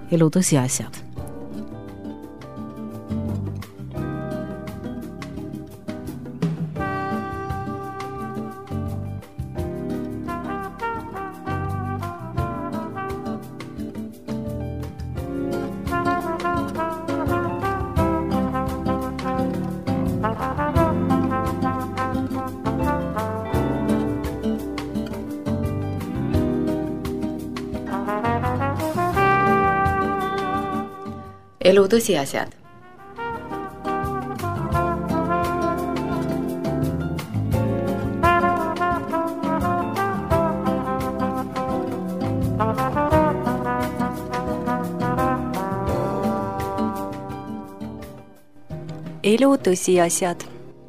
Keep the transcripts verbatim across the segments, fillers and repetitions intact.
elu tõsiasjad. Elu tõsiasjad. Elu tõsiasjad.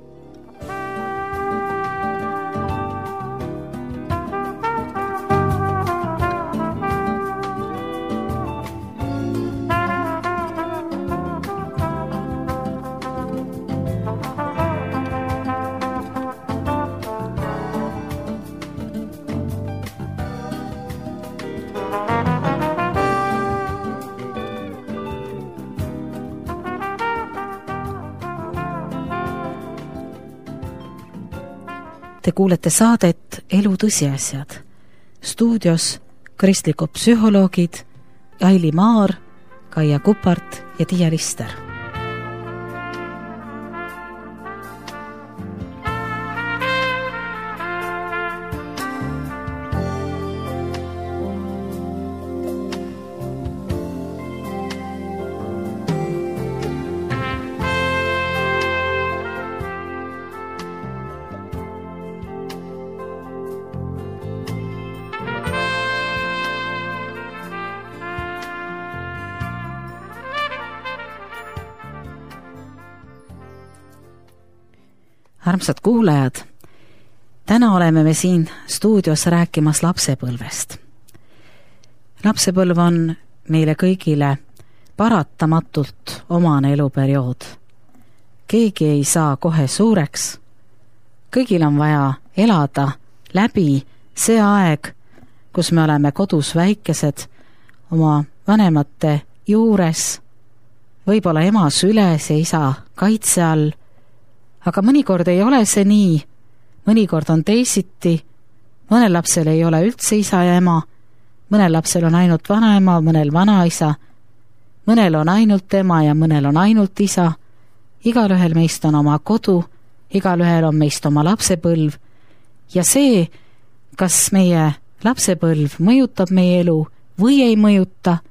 Te kuulete saadet Elu tõsiasjad. Stuudios kristlikud psühholoogid Aili Maar, Kaia Kupart ja Tiia Lister. Armsad kuulajad, täna oleme me siin stuudios rääkimas lapsepõlvest. Lapsepõlv on meile kõigile paratamatult omane eluperiood. Keegi ei saa kohe suureks. Kõigil on vaja elada läbi see aeg, kus me oleme kodus väikesed, oma vanemate juures, võib-olla ema süles ja isa kaitse all. Aga mõnikord ei ole see nii, mõnikord on teisiti, mõnel lapsel ei ole üldse isa ja ema, mõnel lapsel on ainult vanaema, mõnel vanaisa, mõnel on ainult ema ja mõnel on ainult isa, igalühel meist on oma kodu, igalühel on meist oma lapsepõlv ja see, kas meie lapsepõlv mõjutab meie elu või ei mõjuta,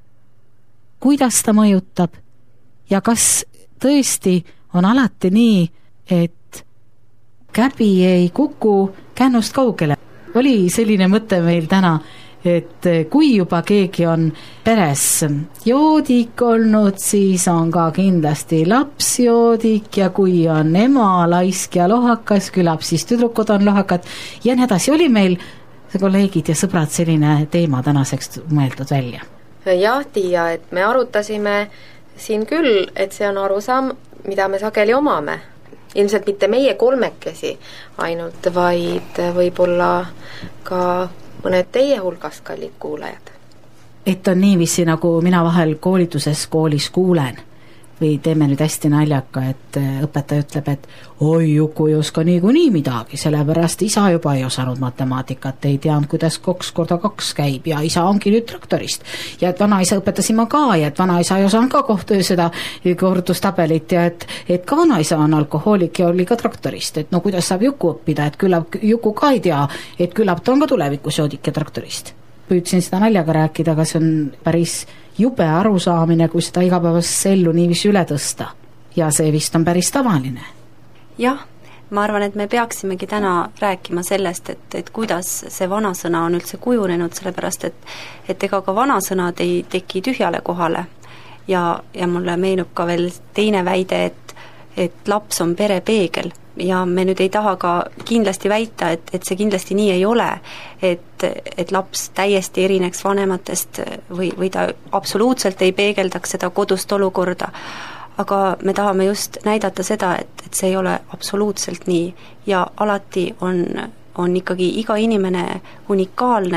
kuidas ta mõjutab ja kas tõesti on alati nii, et käbi ei kuku kännust kaugele. Oli selline mõte meil täna, et kui juba keegi on peres joodik olnud, siis on ka kindlasti laps joodik ja kui on ema laisk ja lohakas, küllap siis tüdrukud on lohakad ja nii edasi. Oli meil kolleegid ja sõbrad selline teema tänaseks mõeldud välja? Jah, Tiia, et me arutasime siin küll, et see on arusaam, mida me sageli omame. Ilmselt mitte meie kolmekesi ainult, vaid võib-olla ka mõned teie hulgast kallid kuulajad. Et on niiviisi, nagu mina vahel koolituses koolis kuulen või teeme nüüd hästi naljaka, et õpetaja ütleb, et oi, Juku ei oska niikuinii midagi, sellepärast isa juba ei osanud matemaatikat, ei teanud, kuidas kaks korda kaks käib ja isa ongi nüüd traktorist. Ja et vanaisa õpetasin ma ka ja et vanaisa ei osanud ka kohta seda kordustabelit ja et, et ka vanaisa on alkohoolik ja oli ka traktorist, et no kuidas saab Juku õppida, et küllap Juku ka ei tea, et küllap ta on ka tulevikus joodik ja traktorist. Püüdsin seda naljaga rääkida, aga see on päris jube arusaamine, kui seda igapäevasse ellu niiviisi üle tõsta. Ja see vist on päris tavaline. Jah, ma arvan, et me peaksimegi täna rääkima sellest, et, et kuidas see vanasõna on üldse kujunenud, sellepärast et, et ega ka vanasõnad ei teki tühjale kohale. Ja, ja mulle meenub ka veel teine väide, et, et laps on pere peegel. Ja me nüüd ei taha ka kindlasti väita, et, et see kindlasti nii ei ole, et, et laps täiesti erineks vanematest või, või ta absoluutselt ei peegeldaks seda kodust olukorda, aga me tahame just näidata seda, et, et see ei ole absoluutselt nii ja alati on, on ikkagi iga inimene unikaalne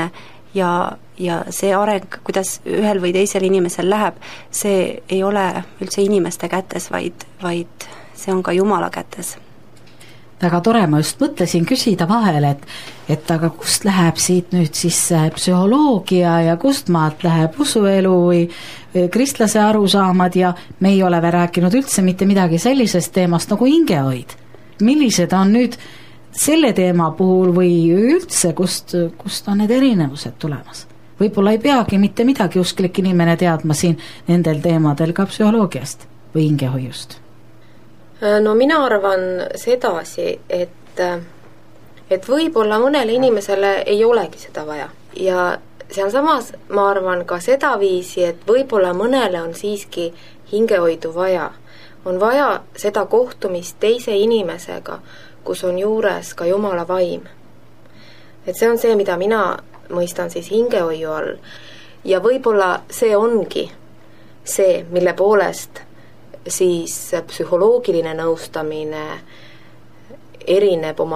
ja, ja see areng, kuidas ühel või teisel inimesel läheb, see ei ole üldse inimeste kätes, vaid, vaid see on ka Jumala kätes. Väga tore, ma just mõtlesin küsida vahel, et, et aga kust läheb siit nüüd siis psühholoogia ja kust maalt läheb usuelu või kristlase arusaamad ja me ei ole veel rääkinud üldse mitte midagi sellisest teemast nagu hingehoid. Millised on nüüd selle teema puhul või üldse, kust, kust on need erinevused tulemas? Võib-olla ei peagi mitte midagi usklik inimene teadma siin nendel teemadel ka psühholoogiast või hingehoiust. No mina arvan sedasi, et, et võib-olla mõnele inimesele ei olegi seda vaja. Ja sealsamas ma arvan ka seda viisi, et võib-olla mõnele on siiski hingehoidu vaja. On vaja seda kohtumist teise inimesega, kus on juures ka Jumala vaim. Et see on see, mida mina mõistan siis hingehoiu all. Ja võib-olla see ongi see, mille poolest siis psühholoogiline nõustamine erineb oma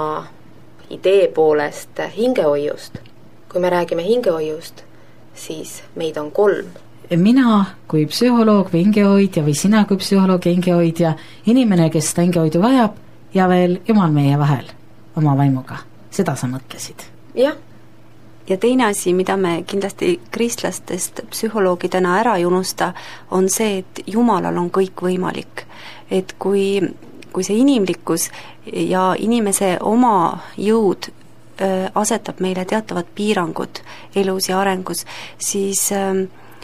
idee poolest hingehoiust. Kui me räägime hingehoiust, siis meid on kolm. Mina kui psühholoog või hingehoidja või sina kui psühholoog ja hingehoidja, inimene, kes seda hingehoidu vajab ja veel Jumal meie vahel oma vaimuga. Seda sa mõtlesid? Jah. Ja teine asi, mida me kindlasti kristlastest psühholoogidena ära ei unusta, on see, et Jumalal on kõik võimalik. Et kui, kui see inimlikkus ja inimese oma jõud äh, asetab meile teatavad piirangud elus ja arengus, siis, äh,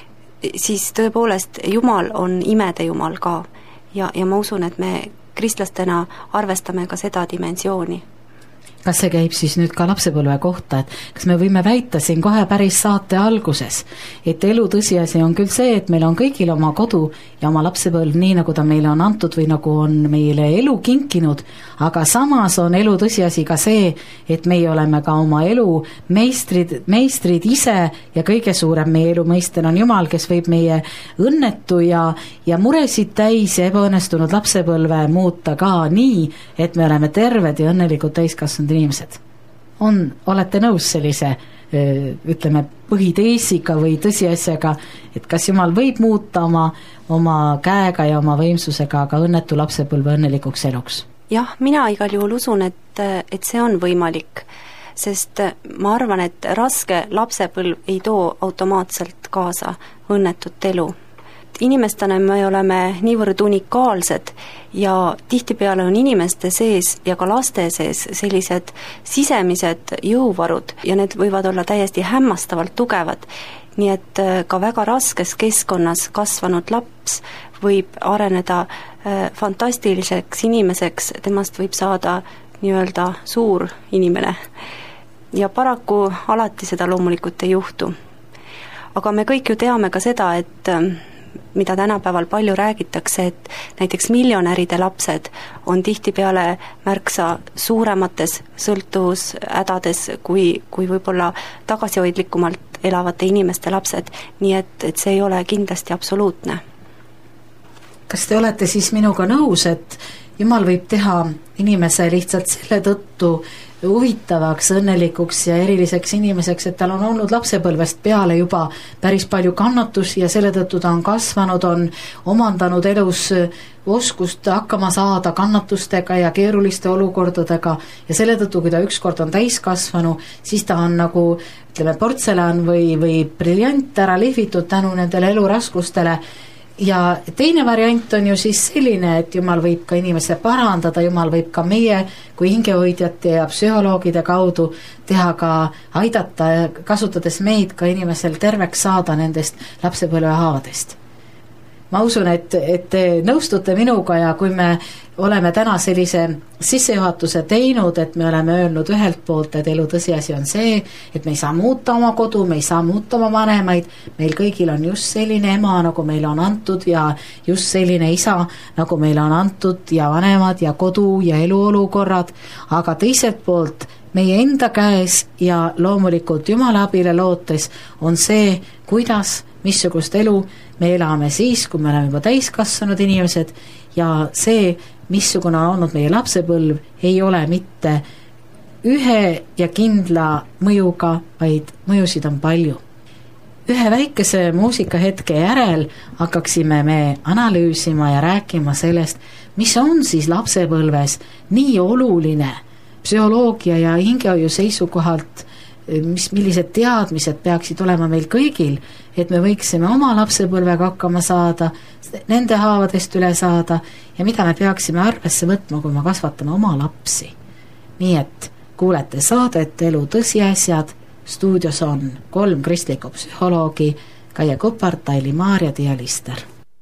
siis tõepoolest Jumal on imede Jumal ka. Ja, ja ma usun, et me kristlastena arvestame ka seda dimensiooni. Kas see käib siis nüüd ka lapsepõlve kohta, et kas me võime väita siin kohe päris saate alguses, et elu tõsiasi on küll see, et meil on kõigil oma kodu ja oma lapsepõlv nii, nagu ta meile on antud või nagu on meile elu kinkinud, aga samas on elu tõsiasi ka see, et meie oleme ka oma elu meistrid, meistrid ise ja kõige suurem meie elu meister on Jumal, kes võib meie õnnetu ja, ja muresid täis ja ebaõnnestunud lapsepõlve muuta ka nii, et me oleme terved ja õnnelikud täiskasvanud inimesed. On, olete nõus sellise, ütleme, põhiteesiga või tõsiasjaga, et kas Jumal võib muuta oma, oma käega ja oma võimsusega ka õnnetu lapsepõlve õnnelikuks eluks? Jah, mina igal juhul usun, et, et see on võimalik, sest ma arvan, et raske lapsepõlv ei too automaatselt kaasa õnnetut elu. Inimestena me oleme niivõrd unikaalsed ja tihtipeale on inimeste sees ja ka laste sees sellised sisemised jõuvarud ja need võivad olla täiesti hämmastavalt tugevad. Nii et ka väga raskes keskkonnas kasvanud laps võib areneda fantastiliseks inimeseks, temast võib saada nii-öelda suur inimene. Ja paraku alati seda loomulikult ei juhtu. Aga me kõik ju teame ka seda, et mida tänapäeval palju räägitakse, et näiteks miljonäride lapsed on tihtipeale märksa suuremates sõltuvushädades kui, kui võib-olla tagasihoidlikumalt elavate inimeste lapsed, nii et, et see ei ole kindlasti absoluutne. Kas te olete siis minuga nõus, et Jumal võib teha inimese lihtsalt selle tõttu huvitavaks, õnnelikuks ja eriliseks inimeseks, et tal on olnud lapsepõlvest peale juba päris palju kannatus ja selle tõttu ta on kasvanud, on omandanud elus oskust hakkama saada kannatustega ja keeruliste olukordadega ja selle tõttu, kui ta ükskord on täiskasvanu, siis ta on nagu ütleme, portselan või, või briljant ära lihvitud tänu nendele eluraskustele. Ja teine variant on ju siis selline, et Jumal võib ka inimese parandada, Jumal võib ka meie kui hingehoidjate ja psühholoogide kaudu teha ka aidata, kasutades meid ka inimesel terveks saada nendest lapsepõlve haavadest. Ma usun, et, et te nõustute minuga ja kui me oleme täna sellise sissejuhatuse teinud, et me oleme öelnud ühelt poolt, et elu tõsiasi on see, et me ei saa muuta oma kodu, me ei saa muuta oma vanemaid, meil kõigil on just selline ema, nagu meile on antud ja just selline isa, nagu meile on antud ja vanemad ja kodu ja eluolukorrad, aga teiselt poolt meie enda käes ja loomulikult Jumala abile lootes on see, kuidas, missugust elu me elame siis, kui me oleme juba täiskasvanud inimesed ja see, missugune on olnud meie lapsepõlv, ei ole mitte ühe ja kindla mõjuga, vaid mõjusid on palju. Ühe väikese muusikahetke järel hakkaksime me analüüsima ja rääkima sellest, mis on siis lapsepõlves nii oluline psühholoogia ja hingehoiu seisukohalt, mis, millised teadmised peaksid olema meil kõigil, et me võiksime oma lapsepõlvega hakkama saada, nende haavadest üle saada ja mida me peaksime arvesse võtma, kui me kasvatame oma lapsi. Nii et kuulete saadet Elu tõsiasjad, stuudios on kolm kristlikku psühholoogi, Kaie Kupart, Aili Maarjad ja Lister.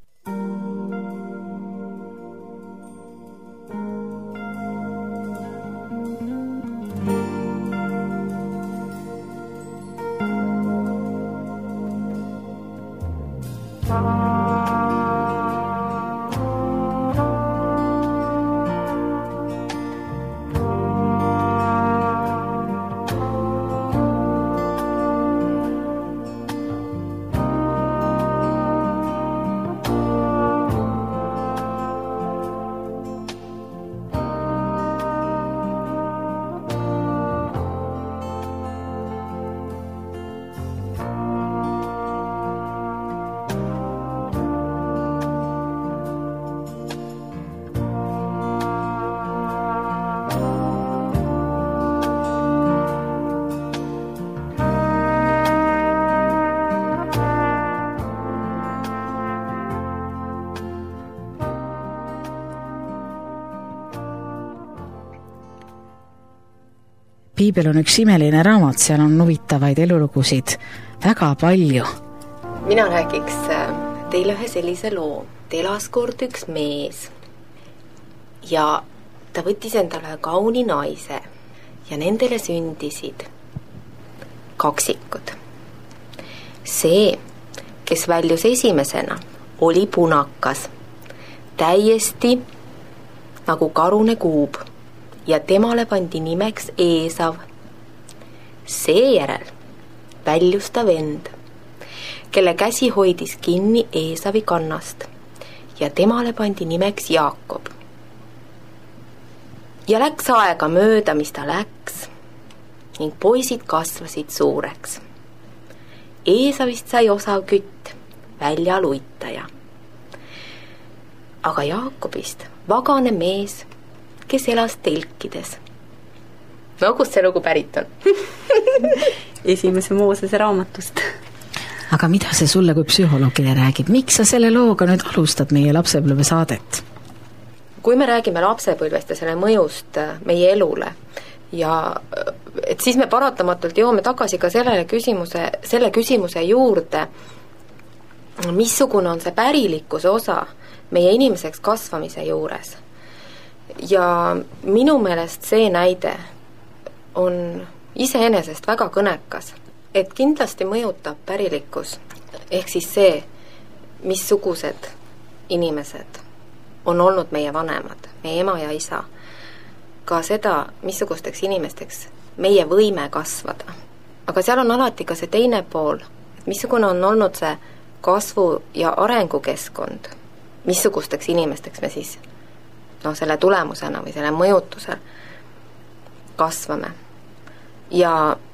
Piibel on üks imeline raamat, seal on huvitavaid elulugusid väga palju. Mina räägiks teile ühe sellise loo. Elas kord üks mees ja ta võttis endale kauni naise ja nendele sündisid kaksikud. See, kes väljus esimesena, oli punakas, täiesti nagu karune kuub ja temale pandi nimeks Eesav. Seejärel väljus ta vend, kelle käsi hoidis kinni Eesavi kannast ja temale pandi nimeks Jaakob. Ja läks aega mööda, mis ta läks, ning poisid kasvasid suureks. Eesavist sai osav kütt, välja luitaja. Aga Jaakobist vagane mees, kes elas telkides. No, kust see lugu pärit on? Esimese Moosese raamatust. Aga mida see sulle kui psühholoogile räägib? Miks sa selle looga nüüd alustad meie lapsepõlve saadet? Kui me räägime lapsepõlvest ja selle mõjust meie elule, ja et siis me paratamatult jõuame tagasi ka sellele küsimuse, selle küsimuse juurde, missugune on see pärilikkuse osa meie inimeseks kasvamise juures. Ja minu meelest see näide on iseenesest väga kõnekas, et kindlasti mõjutab pärilikkus, ehk siis see, missugused inimesed on olnud meie vanemad, meie ema ja isa, ka seda, missugusteks inimesteks meie võime kasvada. Aga seal on alati ka see teine pool, et missugune on olnud see kasvu- ja arengukeskkond, missugusteks inimesteks me siis no selle tulemusena või selle mõjutusel kasvame. Ja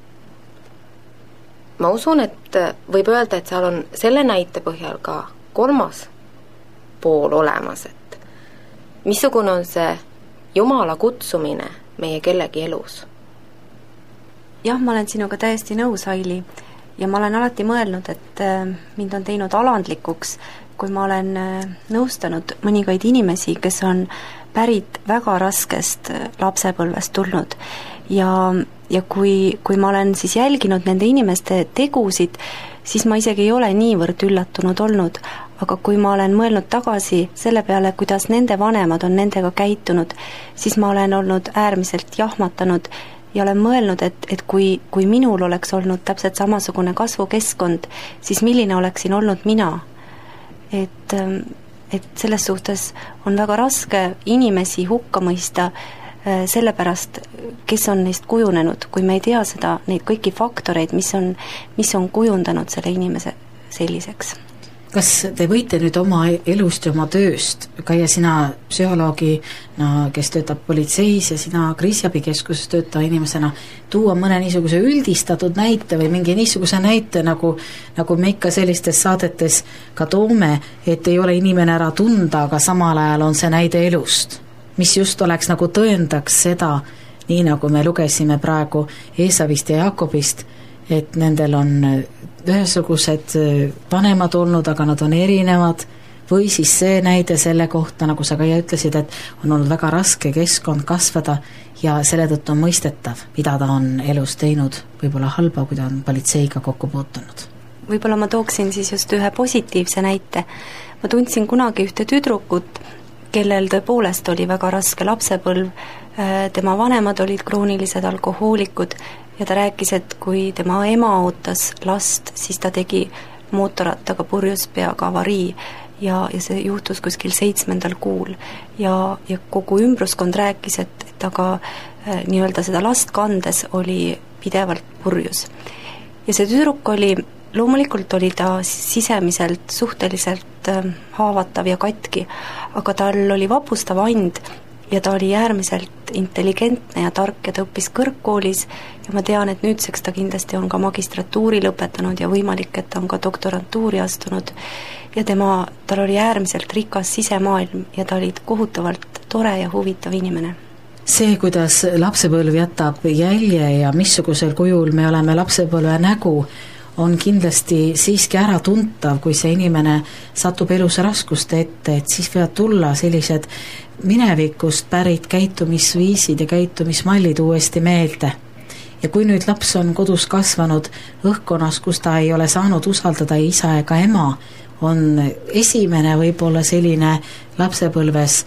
ma usun, et võib öelda, et seal on selle näite põhjal ka kolmas pool olemas, et missugune on see Jumala kutsumine meie kellegi elus. Jah, ma olen sinuga täiesti nõus, Aili, ja ma olen alati mõelnud, et mind on teinud alandlikuks, kui ma olen nõustanud mõningaid inimesi, kes on pärit väga raskest lapsepõlvest tulnud ja, ja kui, kui ma olen siis jälginud nende inimeste tegusid, siis ma isegi ei ole niivõrd üllatunud olnud, aga kui ma olen mõelnud tagasi selle peale, kuidas nende vanemad on nendega käitunud, siis ma olen olnud äärmiselt jahmatanud ja olen mõelnud, et, et kui, kui minul oleks olnud täpselt samasugune kasvukeskkond, siis milline oleksin olnud mina. Et, et selles suhtes on väga raske inimesi hukka mõista sellepärast, kes on neist kujunenud, kui me ei tea seda, neid kõiki faktoreid, mis on, mis on kujundanud selle inimese selliseks. kas te võite nüüd oma elust ja oma tööst, Kaia, sina psühholoogi, no, kes töötab politseis ja sina kriisiabikeskuses töötava inimesena, tuua mõne niisuguse üldistatud näite või mingi niisuguse näite, nagu, nagu me ikka sellistes saadetes ka toome, et ei ole inimene ära tunda, aga samal ajal on see näide elust, mis just oleks nagu tõendaks seda, nii nagu me lugesime praegu Eesavist ja Jakobist, et nendel on ühesugused vanemad olnud, aga nad on erinevad, või siis see näide selle kohta, nagu sa ka ütlesid, et on olnud väga raske keskkond kasvada ja selle tõttu on mõistetav, mida ta on elus teinud, võib-olla halba, kui ta on politseiga kokku puutunud. Võib-olla ma tooksin siis just ühe positiivse näite. Ma tundsin kunagi ühte tüdrukut, kellel tõepoolest oli väga raske lapsepõlv, tema vanemad olid kroonilised alkohoolikud ja ta rääkis, et kui tema ema ootas last, siis ta tegi mootorrattaga purjus peaga avarii ja, ja see juhtus kuskil seitsmendal kuul. Ja, ja kogu ümbruskond rääkis, et, et aga äh, nii-öelda seda last kandes oli pidevalt purjus. Ja see tüdruk oli, loomulikult oli ta sisemiselt suhteliselt äh, haavatav ja katki, aga tal oli vapustav and ja ta oli äärmiselt intelligentne ja tark ja ta õppis kõrgkoolis ja ma tean, et nüüdseks ta kindlasti on ka magistratuuri lõpetanud ja võimalik, et ta on ka doktorantuuri astunud ja tema, tal oli äärmiselt rikas sisemaailm ja ta oli kohutavalt tore ja huvitav inimene. See, kuidas lapsepõlv jätab jälje ja missugusel kujul me oleme lapsepõlve nägu, on kindlasti siiski ära tuntav, kui see inimene satub elus raskuste ette, et siis võivad tulla sellised minevikust pärit käitumisviisid ja käitumismallid uuesti meelde. Ja kui nüüd laps on kodus kasvanud õhkkonnas, kus ta ei ole saanud usaldada isa ega ema, on esimene võib-olla selline lapsepõlves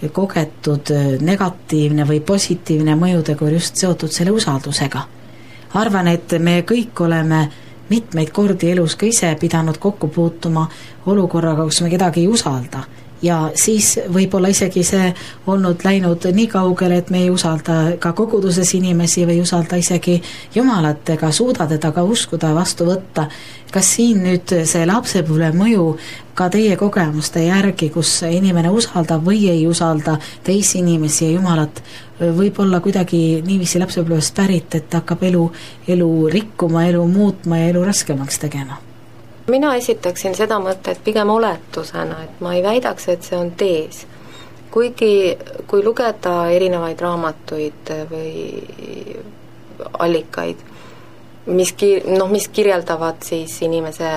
kogetud negatiivne või positiivne mõjutegur just seotud selle usaldusega. Arvan, et me kõik oleme mitmeid kordi elus ka ise pidanud kokku puutuma olukorraga, kus me kedagi ei usalda. Ja siis võib-olla isegi see olnud läinud nii kaugele, et me ei usalda ka koguduses inimesi või usalda isegi Jumalat ega suuda teda ka uskuda vastu võtta. Kas siin nüüd see lapsepõlve mõju ka teie kogemuste järgi, kus inimene usaldab või ei usalda teisi inimesi ja Jumalat, võib olla kuidagi niiviisi lapsepõlvest pärit, et hakkab elu, elu rikkuma, elu muutma ja elu raskemaks tegema? Mina esitaksin seda mõtet pigem oletusena, et ma ei väidaks, et see on tees. Kuigi, kui lugeda erinevaid raamatuid või allikaid, mis, ki- noh, mis kirjeldavad siis inimese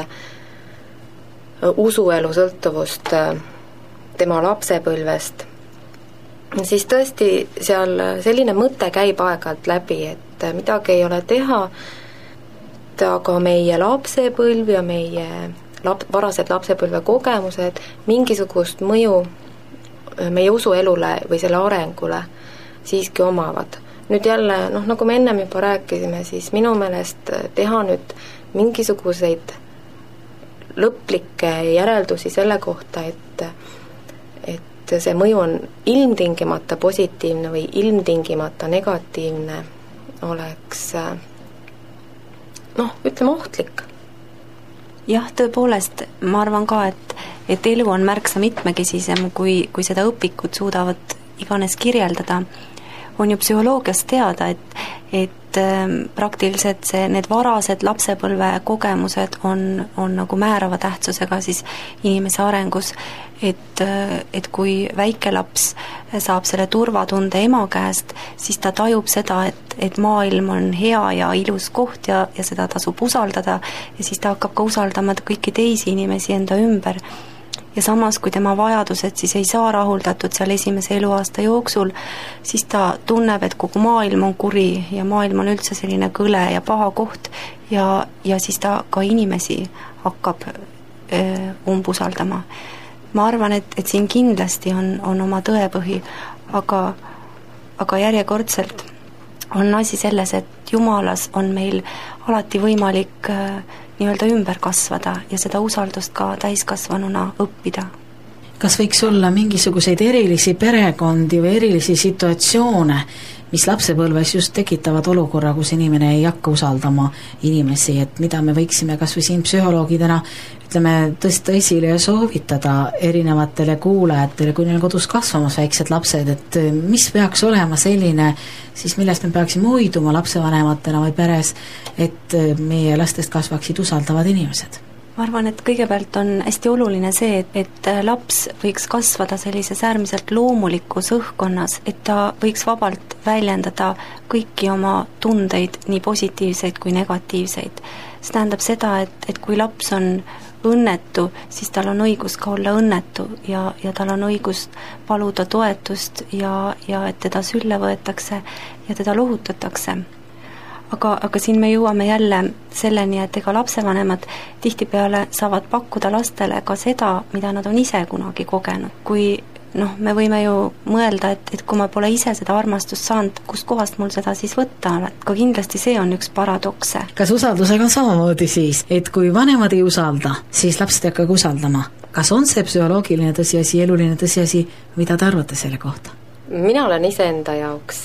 usuelu sõltuvust tema lapsepõlvest, siis tõesti seal selline mõte käib aeg-ajalt läbi, et midagi ei ole teha, aga meie lapsepõlv ja meie lap, varased lapsepõlve kogemused mingisugust mõju meie usuelule või selle arengule siiski omavad. Nüüd jälle, noh, nagu me ennem juba rääkisime, siis minu meelest teha nüüd mingisuguseid lõplikke järeldusi selle kohta, et, et see mõju on ilmtingimata positiivne või ilmtingimata negatiivne, oleks noh, ütleme ohtlik. Jah, tõepoolest, ma arvan ka, et, et elu on märksa mitmekesisem, kui, kui seda õpikud suudavad iganes kirjeldada. On ju psühholoogias teada, et, et praktiliselt see, need varased lapsepõlve kogemused on, on nagu määrava tähtsusega siis inimese arengus, et, et kui väike laps saab selle turvatunde ema käest, siis ta tajub seda, et, et maailm on hea ja ilus koht ja, ja seda tasub usaldada ja siis ta hakkab ka usaldama kõiki teisi inimesi enda ümber. Ja samas, kui tema vajadused siis ei saa rahuldatud seal esimese eluaasta jooksul, siis ta tunneb, et kogu maailm on kuri ja maailm on üldse selline kõle ja paha koht ja, ja siis ta ka inimesi hakkab öö, umbusaldama. Ma arvan, et, et siin kindlasti on, on oma tõepõhi, aga, aga järjekordselt on asi selles, et Jumalas on meil alati võimalik öö, nii-öelda ümber kasvada ja seda usaldust ka täiskasvanuna õppida. Kas võiks olla mingisuguseid erilisi perekondi või erilisi situatsioone, mis lapsepõlves just tekitavad olukorra, kus inimene ei hakka usaldama inimesi, et mida me võiksime kas või siin psühholoogidena ütleme, tõsta esile ja soovitada erinevatele kuulajatele, kui neil kodus kasvamas väiksed lapsed, et mis peaks olema selline siis, millest me peaksime hoiduma lapsevanematena või peres, et meie lastest kasvaksid usaldavad inimesed? Ma arvan, et kõigepealt on hästi oluline see, et, et laps võiks kasvada sellises äärmiselt loomulikus õhkkonnas, et ta võiks vabalt väljendada kõiki oma tundeid, nii positiivseid kui negatiivseid. See tähendab seda, et, et kui laps on õnnetu, siis tal on õigus ka olla õnnetu ja, ja tal on õigus paluda toetust ja, ja et teda sülle võetakse ja teda lohutatakse. Aga, aga siin me jõuame jälle selleni, et ega lapsevanemad tihtipeale saavad pakkuda lastele ka seda, mida nad on ise kunagi kogenud. Kui noh, me võime ju mõelda, et, et kui ma pole ise seda armastust saanud, kust kohast mul seda siis võtta on, et ka kindlasti see on üks paradokse. Kas usaldusega on samamoodi siis, et kui vanemad ei usalda, siis lapsed hakkavad usaldama? Kas on see psühholoogiline tõsiasi, eluline tõsiasi, mida te arvate selle kohta? Mina olen iseenda jaoks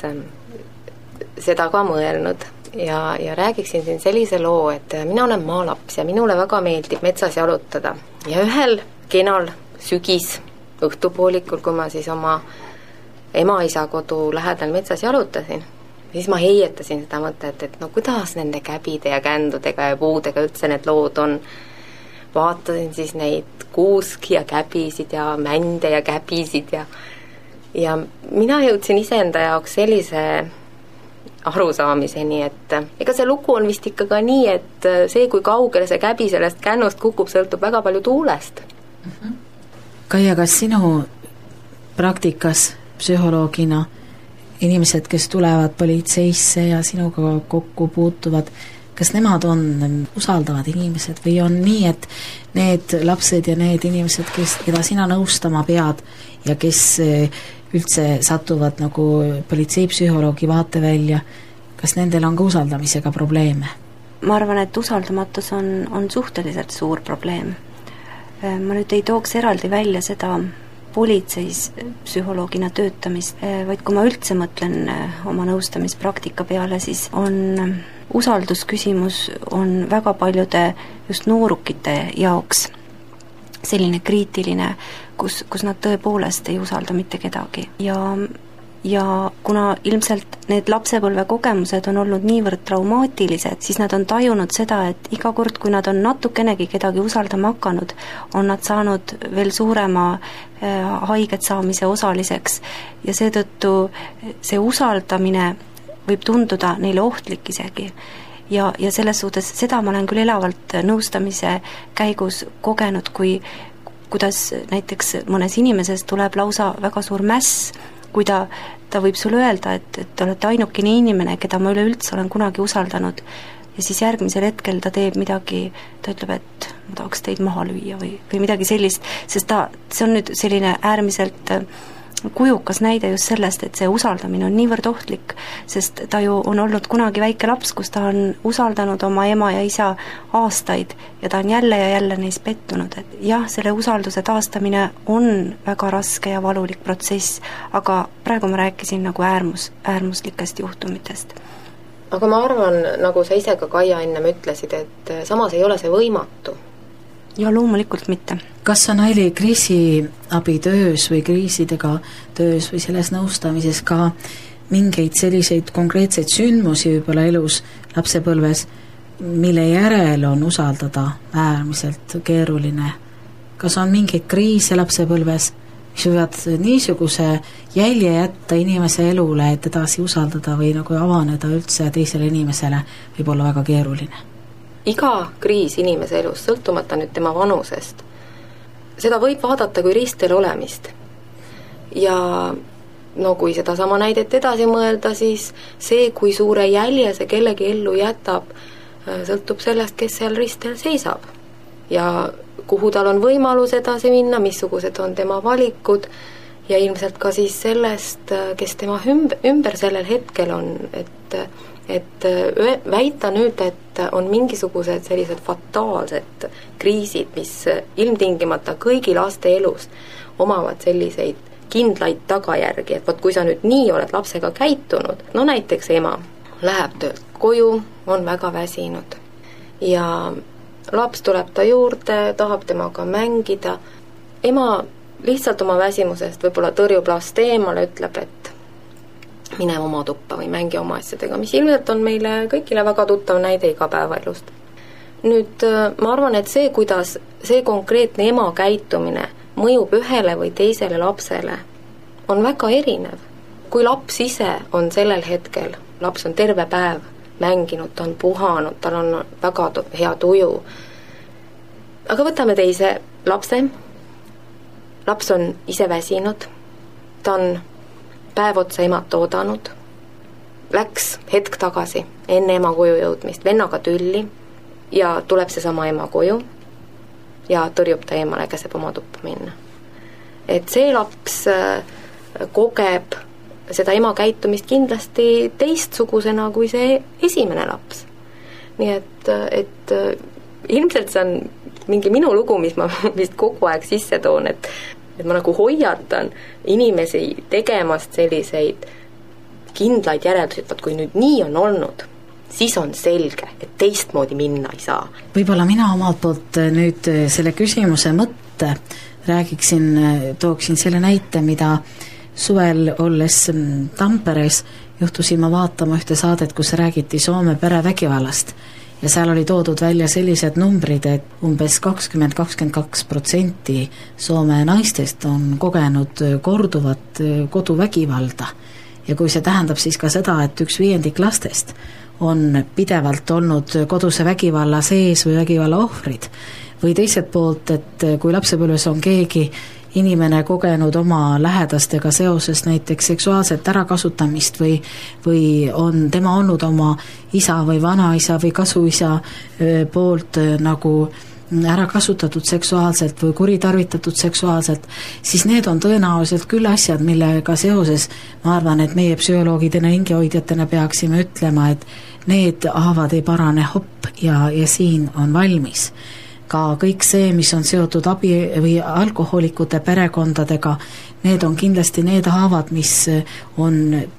seda ka mõelnud ja, ja räägiksin siin sellise loo, et mina olen maalaps ja minule väga meeldib metsas jalutada. Ja ühel kenal sügis õhtupoolikul, kui ma siis oma ema-isa kodu lähedal metsas jalutasin, siis ma heietasin seda mõtet, et no kuidas nende käbide ja kändudega ja puudega üldse need lood on. Vaatasin siis neid kuuski ja käbisid ja mände ja käbisid ja, ja mina jõudsin iseenda jaoks sellise arusaamiseni, et ega see lugu on vist ikka ka nii, et see, kui kaugele see käbi sellest kännust kukub, sõltub väga palju tuulest. Kaia, kas sinu praktikas psühholoogina inimesed, kes tulevad politseisse ja sinuga kokku puutuvad, kas nemad on usaldavad inimesed või on nii, et need lapsed ja need inimesed, kes, keda sina nõustama pead ja kes üldse satuvad nagu politseipsühholoogi vaatevälja, kas nendel on ka usaldamisega probleeme? Ma arvan, et usaldamatus on, on suhteliselt suur probleem. Ma nüüd ei tooks eraldi välja seda politseis psühholoogina töötamist, vaid kui ma üldse mõtlen oma nõustamispraktika peale, siis on usaldusküsimus on väga paljude just noorukite jaoks selline kriitiline, kus, kus nad tõepoolest ei usalda mitte kedagi. Ja, ja kuna ilmselt need lapsepõlve kogemused on olnud niivõrd traumaatilised, siis nad on tajunud seda, et iga kord, kui nad on natukenegi kedagi usaldama hakanud, on nad saanud veel suurema äh, haiget saamise osaliseks ja seetõttu see usaldamine võib tunduda neile ohtlik isegi. Ja, ja selles suhtes seda ma olen küll elavalt nõustamise käigus kogenud, kui kuidas näiteks mõnes inimeses tuleb lausa väga suur mäss, kui ta, ta võib sulle öelda, et, et te olete ainukene inimene, keda ma üleüldse olen kunagi usaldanud ja siis järgmisel hetkel ta teeb midagi, ta ütleb, et ma tahaks teid maha lüüa või, või midagi sellist, sest ta, see on nüüd selline äärmiselt kujukas näide just sellest, et see usaldamine on niivõrd ohtlik, sest ta ju on olnud kunagi väike laps, kus ta on usaldanud oma ema ja isa aastaid ja ta on jälle ja jälle neis pettunud, et jah, selle usalduse taastamine on väga raske ja valulik protsess, aga praegu ma rääkisin nagu äärmus, äärmuslikest juhtumitest. Aga ma arvan, nagu sa ise ka Kaia ennem ütlesid, et samas ei ole see võimatu. Ja loomulikult mitte. Kas sa, Naili, kriisiabitöös või kriisidega töös või selles nõustamises ka mingeid selliseid konkreetseid sündmusi võib-olla elus lapsepõlves, mille järel on usaldada äärmiselt keeruline? Kas on mingeid kriise lapsepõlves, mis võivad niisuguse jälje jätta inimese elule, et edasi usaldada või nagu avaneda üldse teisele inimesele, võib olla väga keeruline? Iga kriis inimese elus, sõltumata nüüd tema vanusest, seda võib vaadata kui ristel olemist. Ja no kui seda sama näidet edasi mõelda, siis see, kui suure jälje see kellegi ellu jätab, sõltub sellest, kes seal ristel seisab. Ja kuhu tal on võimalus edasi minna, missugused on tema valikud ja ilmselt ka siis sellest, kes tema ümber sellel hetkel on, et et väita nüüd, et on mingisugused sellised fataalsed kriisid, mis ilmtingimata kõigi laste elus omavad selliseid kindlaid tagajärgi, et vot kui sa nüüd nii oled lapsega käitunud, no näiteks ema läheb töölt koju, on väga väsinud ja laps tuleb ta juurde, tahab temaga mängida, ema lihtsalt oma väsimusest võib-olla tõrjub last eemale, ütleb, et mine oma tuppa või mängi oma asjadega, mis ilmselt on meile kõigile väga tuttav näide igapäevaelust. Nüüd ma arvan, et see, kuidas see konkreetne ema käitumine mõjub ühele või teisele lapsele, on väga erinev. Kui laps ise on sellel hetkel, laps on terve päev mänginud, ta on puhanud, tal on väga hea tuju. Aga võtame teise lapse, laps on ise väsinud, ta on päev otsa emat oodanud, läks hetk tagasi enne ema koju jõudmist vennaga tülli ja tuleb see sama ema koju ja tõrjub ta eemale, käseb oma tuppa minna. Et see laps kogeb seda ema käitumist kindlasti teistsugusena kui see esimene laps. Nii et, et ilmselt see on mingi minu lugu, mis ma vist kogu aeg sisse toon, et, et ma nagu hoiatan inimesi tegemast selliseid kindlaid järeldusi, et vaat kui nüüd nii on olnud, siis on selge, et teistmoodi minna ei saa. Võib-olla mina omalt poolt nüüd selle küsimuse mõtte räägiksin, tooksin selle näite, mida suvel olles Tamperes juhtusin ma vaatama ühte saadet, kus räägiti Soome perevägivallast ja seal oli toodud välja sellised numbrid, et umbes kakskümmend kuni kakskümmend kaks protsenti Soome naistest on kogenud korduvat koduvägivalda ja kui see tähendab siis ka seda, et üks viiendik lastest on pidevalt olnud koduse vägivalla sees või vägivalla ohvrid või teiselt poolt, et kui lapsepõlves on keegi inimene kogenud oma lähedastega seoses näiteks seksuaalset ärakasutamist või, või on tema olnud oma isa või vanaisa või kasuisa poolt nagu ära kasutatud seksuaalselt või kuritarvitatud seksuaalselt, siis need on tõenäoliselt küll asjad, millega seoses ma arvan, et meie psühholoogidena, hingehoidjatena peaksime ütlema, et need haavad ei parane hopp ja, ja siin on valmis. Ka kõik see, mis on seotud abi või alkohoolikute perekondadega, need on kindlasti need haavad, mis on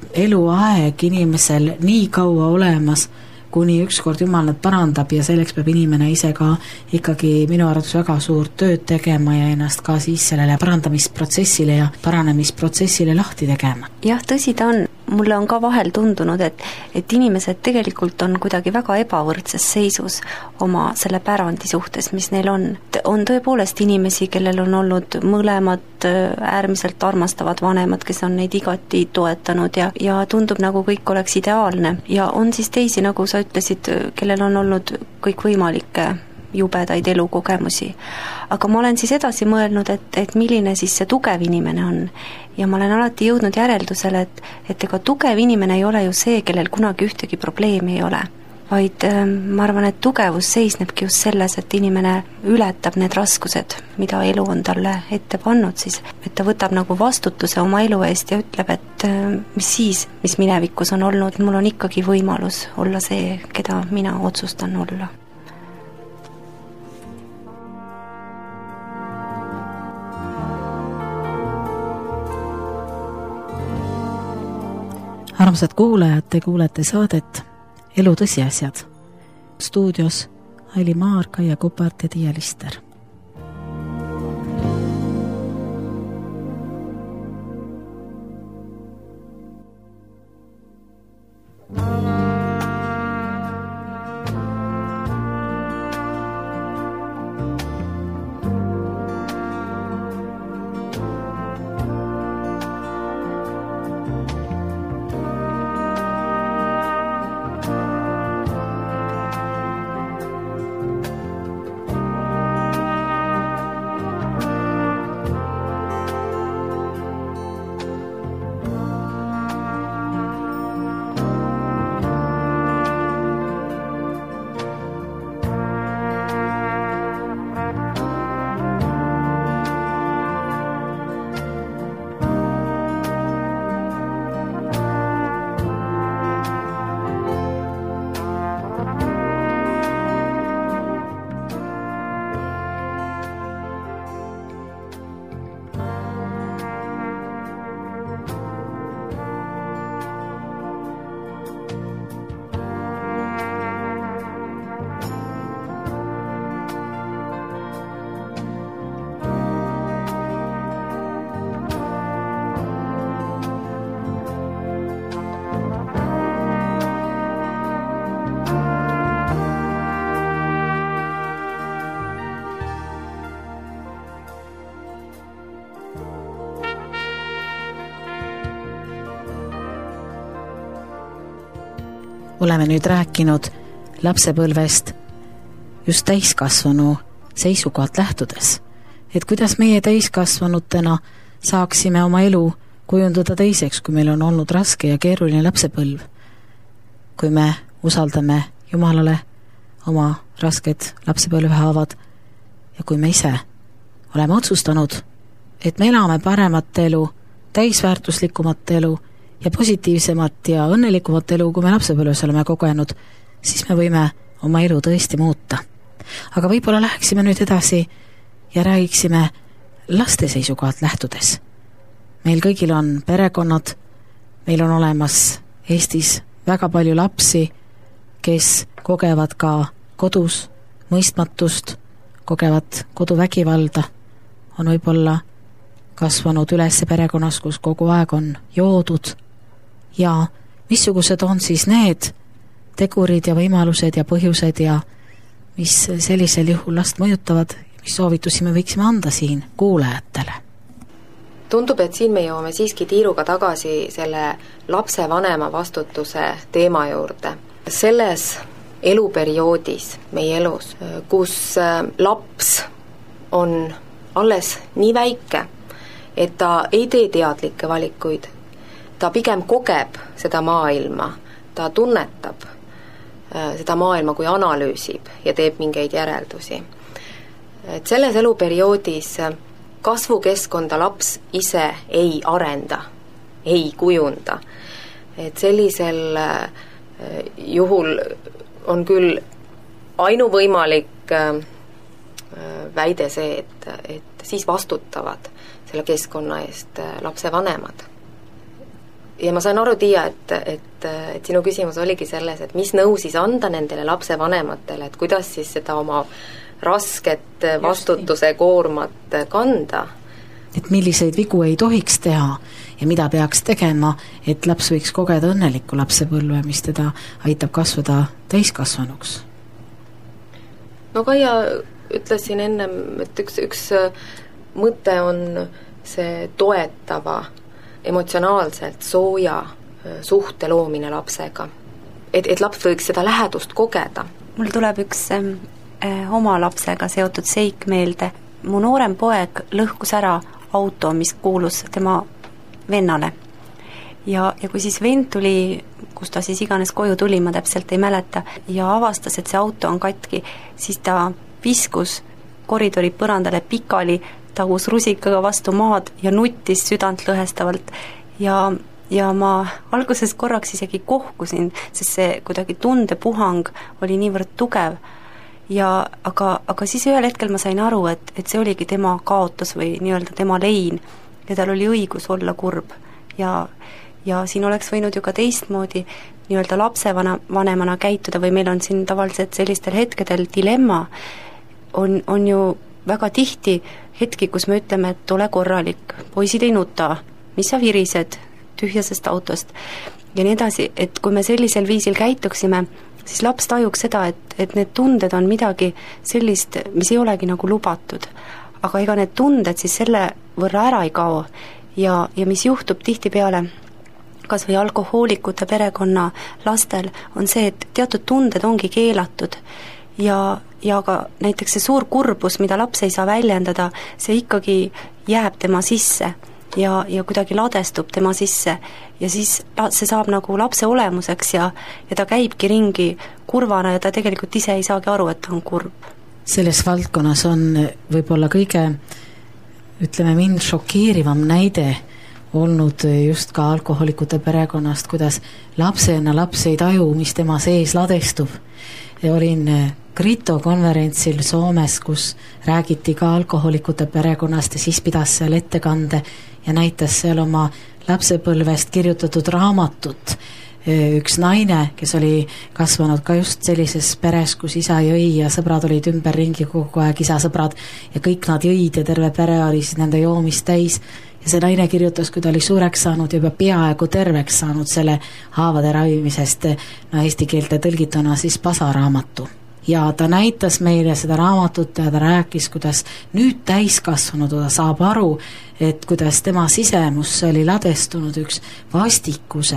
eluaeg inimesel nii kaua olemas, kuni ükskord Jumal nad parandab ja selleks peab inimene ise ka ikkagi minu arvates väga suurt tööd tegema ja ennast ka siis sellele parandamisprotsessile ja paranemisprotsessile lahti tegema. Jah, tõsi ta on. Mulle on ka vahel tundunud, et, et inimesed tegelikult on kuidagi väga ebavõrdses seisus oma selle pärandi suhtes, mis neil on. On tõepoolest inimesi, kellel on olnud mõlemad äärmiselt armastavad vanemad, kes on neid igati toetanud ja, ja tundub nagu kõik oleks ideaalne. Ja on siis teisi, nagu sa ütlesid, kellel on olnud kõik võimalikke jubedaid elukogemusi. Aga ma olen siis edasi mõelnud, et, et milline siis see tugev inimene on. Ja ma olen alati jõudnud järeldusele, et, et ega tugev inimene ei ole ju see, kellel kunagi ühtegi probleemi ei ole. Vaid ma arvan, et tugevus seisnebki just selles, et inimene ületab need raskused, mida elu on talle ette pannud siis. Et ta võtab nagu vastutuse oma elu eest ja ütleb, et mis siis, mis minevikus on olnud, mul on ikkagi võimalus olla see, keda mina otsustan olla. Armsad kuulajad, te kuulete saadet Elu tõsiasjad. Stuudios Aili Maarka ja Kupart ja Tiia Lister. oleme nüüd rääkinud lapsepõlvest just täiskasvanu seisukohalt lähtudes, et kuidas meie täiskasvanutena saaksime oma elu kujundada teiseks, kui meil on olnud raske ja keeruline lapsepõlv. Kui me usaldame Jumalale oma rasked lapsepõlvehaavad ja kui me ise oleme otsustanud, et me elame paremat elu, täisväärtuslikumat elu ja positiivsemat ja õnnelikumat elu, kui me lapsepõlves oleme kogenud, siis me võime oma elu tõesti muuta. Aga võib-olla läheksime nüüd edasi ja räägiksime laste seisukohalt lähtudes. Meil kõigil on perekonnad, meil on olemas Eestis väga palju lapsi, kes kogevad ka kodus mõistmatust, kogevad koduvägivalda, on võib-olla kasvanud üles perekonnas, kus kogu aeg on joodud ja missugused on siis need tegurid ja võimalused ja põhjused ja mis sellisel juhul last mõjutavad, mis soovitusi me võiksime anda siin kuulajatele? Tundub, et siin me jõuame siiski tiiruga tagasi selle lapsevanema vastutuse teema juurde. Selles eluperioodis meie elus, kus laps on alles nii väike, et ta ei tee teadlikke valikuid, ta pigem kogeb seda maailma, ta tunnetab seda maailma, kui analüüsib ja teeb mingeid järeldusi. Et selles eluperioodis kasvukeskkonda laps ise ei arenda, ei kujunda. Et sellisel juhul on küll ainuvõimalik väide see, et, et siis vastutavad selle keskkonna eest lapse vanemad. Ja ma sain aru, Tiia, et, et, et sinu küsimus oligi selles, et mis nõu siis anda nendele lapse vanematele, et kuidas siis seda oma rasket vastutuse koormat kanda. Et milliseid vigu ei tohiks teha ja mida peaks tegema, et laps võiks kogeda õnnelikku lapsepõlve, mis teda aitab kasvada täiskasvanuks. No Kaia ütlesin ennem, et üks, üks mõte on see toetava, emotsionaalselt sooja suhte loomine lapsega. Et, et laps võiks seda lähedust kogeda. Mul tuleb üks ähm, oma lapsega seotud seik meelde. Mu noorem poeg lõhkus ära auto, mis kuulus tema vennale. Ja, ja kui siis vend tuli, kus ta siis iganes koju tuli, ma täpselt ei mäleta, ja avastas, et see auto on katki, siis ta viskus koridori põrandale pikali, tagus rusikaga vastu maad ja nuttis südant lõhestavalt. Ja, ja ma alguses korraks isegi kohkusin, sest see kuidagi tundepuhang oli niivõrd tugev. Ja, aga, aga siis ühel hetkel ma sain aru, et, et see oligi tema kaotus või nii-öelda tema lein ja tal oli õigus olla kurb. Ja, ja siin oleks võinud ju ka teistmoodi nii-öelda lapsevana, vanemana käituda või meil on siin tavaliselt sellistel hetkedel dilemma. On, on ju väga tihti hetki, kus me ütleme, et ole korralik, poisid ei nuta, mis sa virised tühjasest autost ja nii edasi, et kui me sellisel viisil käituksime, siis laps tajuks seda, et, et need tunded on midagi sellist, mis ei olegi nagu lubatud. Aga ega need tunded siis selle võrra ära ei kao ja, ja mis juhtub tihtipeale kas või alkohoolikute perekonna lastel, on see, et teatud tunded ongi keelatud ja, ja ka näiteks see suur kurbus, mida laps ei saa väljendada, see ikkagi jääb tema sisse ja, ja kuidagi ladestub tema sisse ja siis see saab nagu lapse olemuseks ja, ja ta käibki ringi kurvana ja ta tegelikult ise ei saagi aru, et ta on kurb. Selles valdkonnas on võib-olla kõige, ütleme mind, šokeerivam näide olnud just ka alkohoolikute perekonnast, kuidas lapsena laps ei taju, mis tema sees ladestub. Ja olin Krito konverentsil Soomes, kus räägiti ka alkohoolikute perekonnast ja siis pidas seal ettekande ja näitas seal oma lapsepõlvest kirjutatud raamatut. Üks naine, kes oli kasvanud ka just sellises peres, kus isa jõi ja sõbrad olid ümber ringi kogu aeg, isa sõbrad ja kõik nad jõid ja terve pere oli siis nende joomist täis ja see naine kirjutas, kui ta oli suureks saanud ja juba peaaegu terveks saanud selle haavade ravimisest, no eesti keelte tõlgituna siis pasaraamatu. Ja ta näitas meile seda raamatut ja ta rääkis, kuidas nüüd täiskasvanud ta saab aru, et kuidas tema sisemusse oli ladestunud üks vastikuse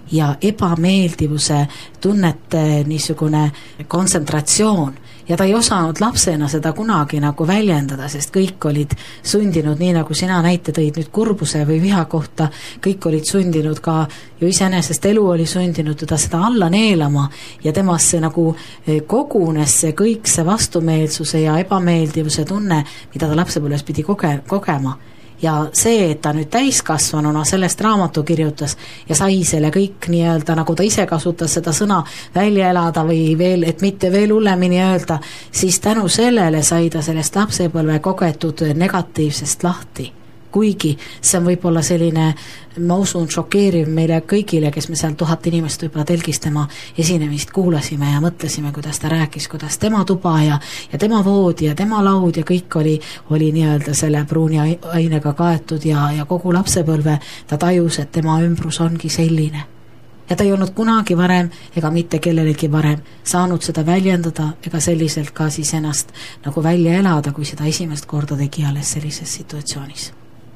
ja ebameeldivuse tunnete niisugune kontsentratsioon ja ta ei osanud lapsena seda kunagi nagu väljendada, sest kõik olid sundinud, nii nagu sina näite tõid nüüd kurbuse või viha kohta, kõik olid sundinud ka ju iseenesest elu oli sundinud teda seda alla neelama ja temasse nagu kogunes see kõik see vastumeelsuse ja ebameeldivuse tunne, mida ta lapsepõlves pidi koge, kogema. Ja see, et ta nüüd täiskasvanuna sellest raamatu kirjutas ja sai selle kõik nii-öelda, nagu ta ise kasutas seda sõna välja elada või veel, et mitte veel hullemini öelda, siis tänu sellele sai ta sellest lapsepõlve kogetud negatiivsest lahti. Kuigi see on võib-olla selline, ma usun, šokeeriv meile kõigile, kes me seal tuhat inimest võib-olla telgis tema esinemist kuulasime ja mõtlesime, kuidas ta rääkis, kuidas tema tuba ja, ja tema voodi ja tema laud ja kõik oli, oli nii-öelda selle pruuni ainega kaetud ja, ja kogu lapsepõlve ta tajus, et tema ümbrus ongi selline. Ja ta ei olnud kunagi varem ega mitte kellelegi varem saanud seda väljendada ega selliselt ka siis ennast nagu välja elada, kui seda esimest korda tegi alles sellises situatsioonis.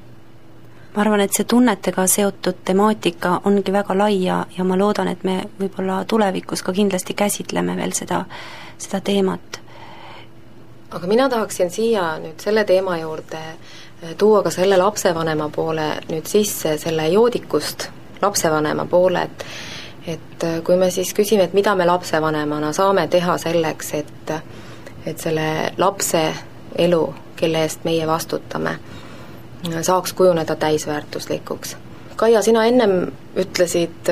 Ma arvan, et see tunnetega seotud temaatika ongi väga lai ja, ja ma loodan, et me võib-olla tulevikus ka kindlasti käsitleme veel seda, seda teemat. Aga mina tahaksin siia nüüd selle teema juurde tuua ka selle lapsevanema poole nüüd sisse, selle joodikust lapsevanema poole, et, et kui me siis küsime, et mida me lapsevanemana saame teha selleks, et, et selle lapse elu, kelle eest meie vastutame, saaks kujuneda täisväärtuslikuks. Kaia, sina ennem ütlesid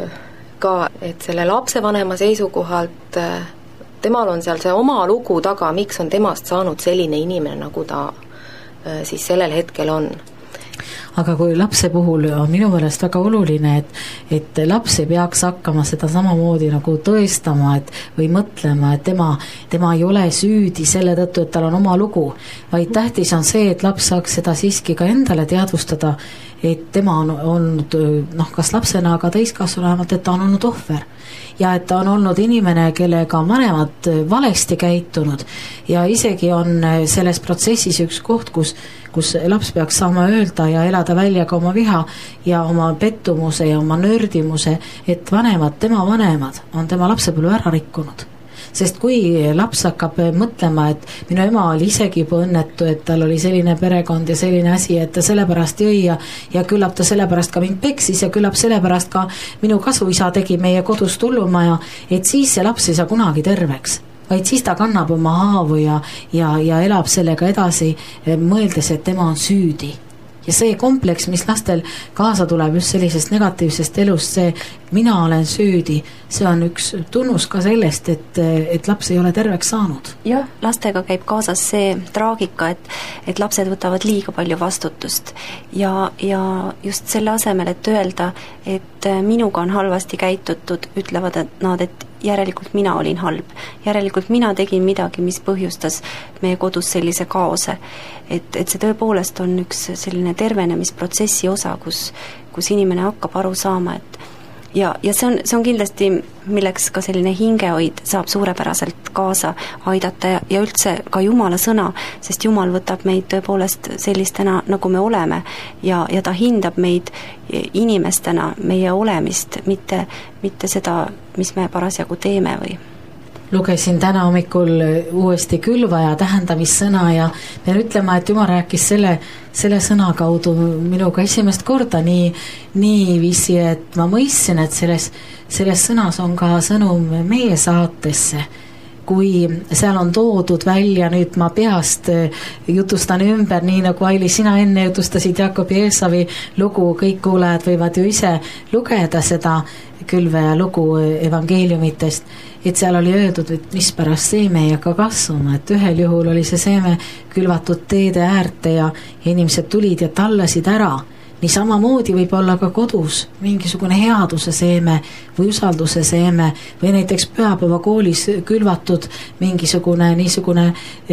ka, et selle lapsevanema seisukohalt temal on seal see oma lugu taga, miks on temast saanud selline inimene, nagu ta siis sellel hetkel on. Aga kui lapse puhul on minu meelest väga oluline, et, et laps ei peaks hakkama seda samamoodi nagu tõestama et, või mõtlema, et tema, tema ei ole süüdi selle tõttu, et tal on oma lugu, vaid tähtis on see, et laps saaks seda siiski ka endale teadvustada, et tema on olnud, noh, kas lapsena, aga täiskasvanu vähemalt, et ta on olnud ohver. Ja et ta on olnud inimene, kellega on vanemad valesti käitunud ja isegi on selles protsessis üks koht, kus, kus laps peaks saama öelda ja elada välja ka oma viha ja oma pettumuse ja oma nördimuse, et vanemad, tema vanemad on tema lapsepõlve ära rikkunud. Sest kui laps hakkab mõtlema, et minu ema oli isegi juba õnnetu, et tal oli selline perekond ja selline asi, et ta sellepärast jõi ja, ja küllap ta sellepärast ka mind peksis ja küllap sellepärast ka minu kasuisa tegi meie kodus tullumaja, et siis see laps ei saa kunagi terveks. Vaid siis ta kannab oma haavu ja, ja, ja elab sellega edasi, mõeldes, et tema on süüdi. Ja see kompleks, mis lastel kaasa tuleb just sellisest negatiivsest elust, see mina olen süüdi, see on üks tunnus ka sellest, et, et laps ei ole terveks saanud. Jah, lastega käib kaasas see traagika, et, et lapsed võtavad liiga palju vastutust ja, ja just selle asemel, et öelda, et minuga on halvasti käitutud, ütlevad et nad, et järelikult mina olin halb, järelikult mina tegin midagi, mis põhjustas meie kodus sellise kaose. Et, et see tõepoolest on üks selline tervenemisprotsessi osa, kus, kus inimene hakkab aru saama, et ja, ja see on, see on kindlasti, milleks ka selline hingehoid saab suurepäraselt kaasa aidata ja, ja üldse ka Jumala sõna, sest Jumal võtab meid tõepoolest sellistena, nagu me oleme ja, ja ta hindab meid inimestena, meie olemist, mitte, mitte seda, mis me parasjagu teeme või. Lugesin täna hommikul uuesti külvaja tähendamissõna ja pean ütlema, et Jumal rääkis selle, selle sõna kaudu minuga esimest korda nii, nii viisi, et ma mõistsin, et selles, selles sõnas on ka sõnum meie saatesse. Kui seal on toodud välja, nüüd ma peast jutustan ümber, nii nagu Aili, sina enne jutustasid Jakob ja Eesavi lugu, kõik kuulajad võivad ju ise lugeda seda külvaja lugu evangeeliumitest, et seal oli öeldud, et mis pärast seeme ei hakka kasvama, et ühel juhul oli see seeme külvatud teede äärte ja, ja inimesed tulid ja tallasid ära. Nii samamoodi võib olla ka kodus mingisugune headuse seeme või usalduse seeme või näiteks pühapäeva koolis külvatud mingisugune niisugune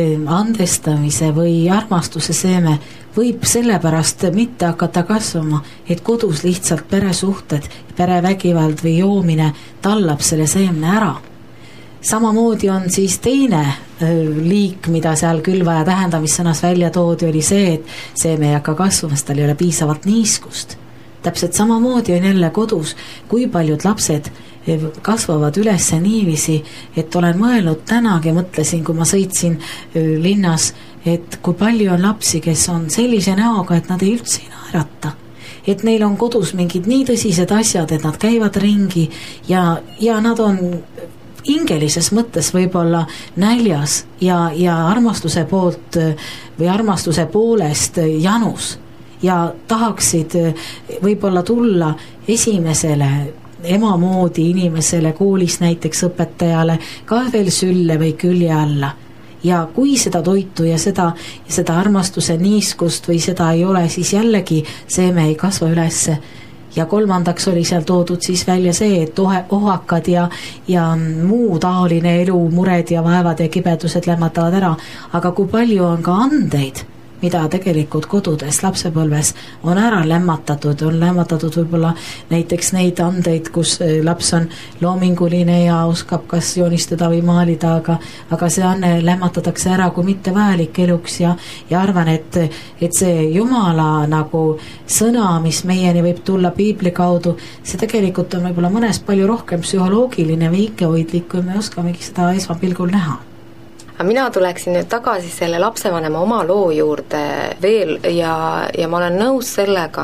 andestamise või armastuse seeme võib sellepärast mitte hakata kasvama, et kodus lihtsalt peresuhted, perevägivald või joomine tallab selle seemne ära. Samamoodi on siis teine liik, mida seal külvaja tähendamissõnas välja toodi, oli see, et seeme ei hakka kasvamast, tal ei ole piisavalt niiskust. täpselt samamoodi on jälle kodus, kui paljud lapsed kasvavad üles niiviisi, et olen mõelnud tänagi, mõtlesin, kui ma sõitsin linnas, et kui palju on lapsi, kes on sellise näoga, et nad ei üldse ei naerata. Et neil on kodus mingid nii tõsised asjad, et nad käivad ringi ja, ja nad on hingelises mõttes võib-olla näljas ja, ja armastuse poolt või armastuse poolest janus ja tahaksid võib-olla tulla esimesele ema moodi inimesele koolis näiteks õpetajale ka veel sülle või külje alla. Ja kui seda toitu ja seda, ja seda armastuse niiskust või seda ei ole, siis jällegi seeme ei kasva ülesse. Ja kolmandaks oli seal toodud siis välja see, et ohakad ja, ja muu taoline elu, mured ja vaevad ja kibedused lämmatavad ära. Aga kui palju on ka andeid, mida tegelikult kodudes lapsepõlves on ära lämmatatud, on lämmatatud võib-olla näiteks neid andeid, kus laps on loominguline ja oskab kas joonistada või maalida, aga, aga see anne lämmatatakse ära kui mitte vajalik eluks ja, ja arvan, et, et see Jumala nagu sõna, mis meieni võib tulla piibli kaudu, see tegelikult on võib-olla mõnes palju rohkem psühholoogiline või ikkehoidlik, kui me oskamegi seda esmapilgul näha. Aga mina tuleksin nüüd tagasi selle lapsevanema oma loo juurde veel ja, ja ma olen nõus sellega,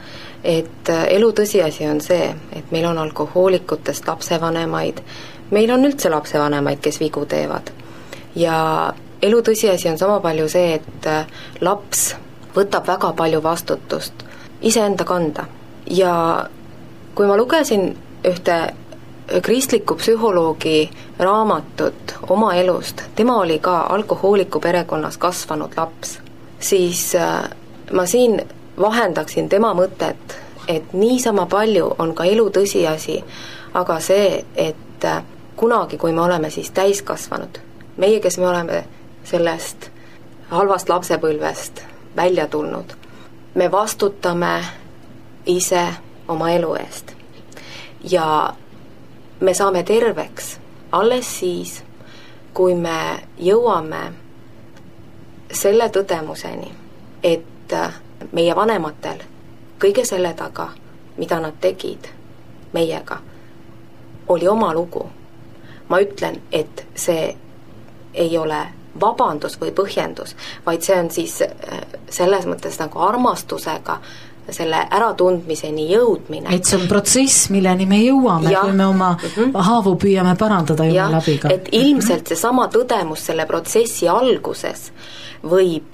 et elu tõsiasi on see, et meil on alkohoolikutest lapsevanemaid, meil on üldse lapsevanemaid, kes vigu teevad. Ja elu tõsiasi on sama palju see, et laps võtab väga palju vastutust iseenda kanda. Ja kui ma lugesin ühte kristliku psühholoogi raamatut oma elust, tema oli ka alkohooliku perekonnas kasvanud laps, siis ma siin vahendaksin tema mõtet, et niisama palju on ka elu tõsiasi, aga see, et kunagi, kui me oleme siis täiskasvanud, meie, kes me oleme sellest halvast lapsepõlvest välja tulnud, me vastutame ise oma elu eest ja me saame terveks alles siis, kui me jõuame selle tõdemuseni, et meie vanematel kõige selle taga, mida nad tegid meiega, oli oma lugu. Ma ütlen, et see ei ole vabandus või põhjendus, vaid see on siis selles mõttes nagu armastusega selle äratundmiseni jõudmine. Et see on protsess, milleni me jõuame, ja, kui me oma mm-hmm. haavu püüame parandada jumala abiga. Et ilmselt see sama tõdemus selle protsessi alguses võib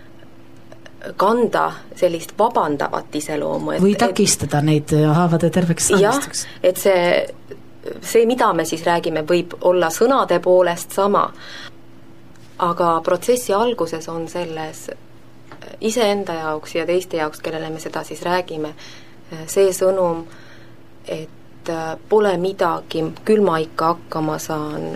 kanda sellist vabandavat iseloomu. Või takistada et, neid haavade terveks saamisteks. Jah, et see, see, mida me siis räägime, võib olla sõnade poolest sama, aga protsessi alguses on selles iseenda jaoks ja teiste jaoks, kellele me seda siis räägime, see sõnum, et pole midagi, küll ma ikka hakkama saan,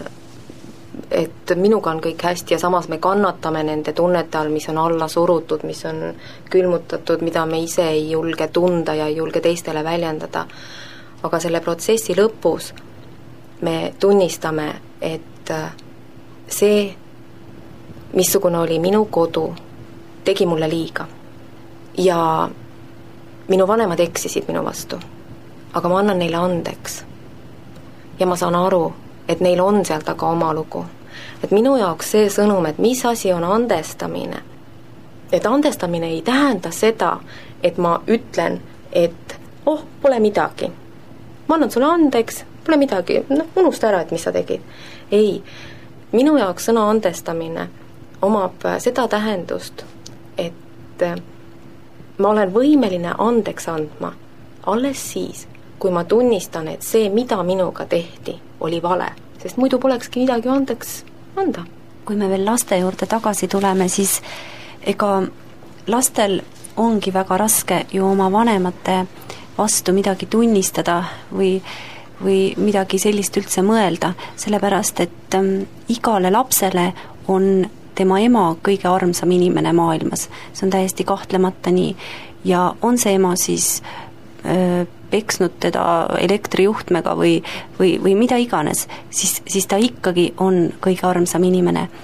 et minuga on kõik hästi ja samas me kannatame nende tunnete all, mis on alla surutud, mis on külmutatud, mida me ise ei julge tunda ja ei julge teistele väljendada. Aga selle protsessi lõpus me tunnistame, et see, missugune oli minu kodu, tegi mulle liiga. Ja minu vanemad eksisid minu vastu. Aga ma annan neile andeks. Ja ma saan aru, et neil on seal taga oma lugu. Et minu jaoks see sõnum, et mis asi on andestamine. Et andestamine ei tähenda seda, et ma ütlen, et oh, pole midagi. Ma annan sulle andeks, pole midagi, no, unusta ära, et mis sa tegid. Ei, minu jaoks sõna andestamine omab seda tähendust, et ma olen võimeline andeks andma alles siis, kui ma tunnistan, et see, mida minuga tehti, oli vale, sest muidu polekski midagi andeks anda. Kui me veel laste juurde tagasi tuleme, siis ega lastel ongi väga raske ju oma vanemate vastu midagi tunnistada või, või midagi sellist üldse mõelda, sellepärast et ähm, igale lapsele on tema ema kõige armsam inimene maailmas. See on täiesti kahtlemata nii. Ja on see ema siis öö, peksnud teda elektrijuhtmega või, või, või mida iganes, siis, siis ta ikkagi on kõige armsam inimene.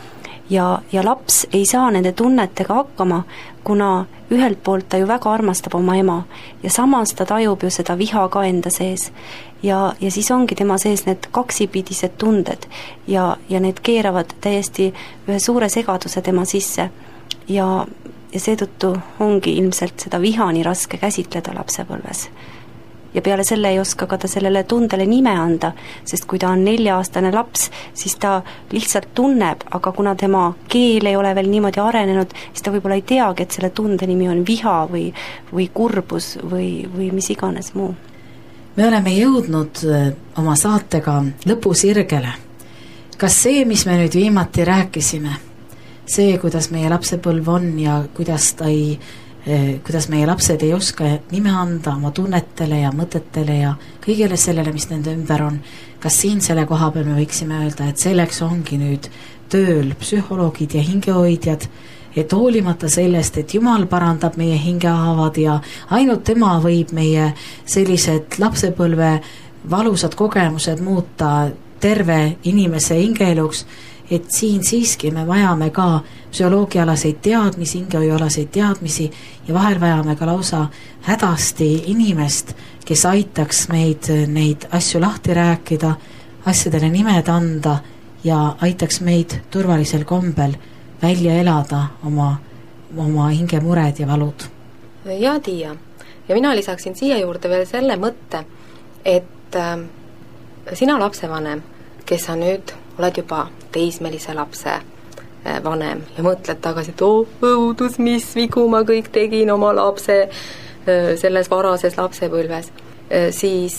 ja, ja laps ei saa nende tunnetega hakkama, kuna ühelt poolt ta ju väga armastab oma ema ja samas ta tajub ju seda viha ka enda sees. Ja, ja siis ongi tema sees need kaksipidised tunded ja, ja need keeravad täiesti ühe suure segaduse tema sisse. Ja, ja seetõttu ongi ilmselt seda viha nii raske käsitleda lapsepõlves. Ja peale selle ei oska ka ta sellele tundele nime anda, sest kui ta on nelja-aastane laps, siis ta lihtsalt tunneb, aga kuna tema keel ei ole veel niimoodi arenenud, siis ta võib-olla ei teagi, et selle tunde nimi on viha või, või kurbus või, või mis iganes muu. Me oleme jõudnud oma saatega lõpusirgele. Kas see, mis me nüüd viimati rääkisime, see, kuidas meie lapsepõlv on ja kuidas ta ei kuidas meie lapsed ei oska nime anda oma tunnetele ja mõtetele ja kõigele sellele, mis nende ümber on. Kas siin selle koha peal me võiksime öelda, et selleks ongi nüüd tööl psühholoogid ja hingehoidjad, et hoolimata sellest, et Jumal parandab meie hingehaavad ja ainult tema võib meie sellised lapsepõlve valusad kogemused muuta terve inimese hingeeluks, et siin siiski me vajame ka psühholoogialaseid teadmisi, hingehoiualaseid teadmisi ja vahel vajame ka lausa hädasti inimest, kes aitaks meid neid asju lahti rääkida, asjadele nimed anda ja aitaks meid turvalisel kombel välja elada oma, oma hingemured ja valud. Ja Tiia, ja mina lisaksin siia juurde veel selle mõtte, et äh, sina lapsevanem, kes sa nüüd oled juba teismelise lapse vanem ja mõtled tagasi, et oh, õudus, mis vigu ma kõik tegin oma lapse selles varases lapsepõlves, siis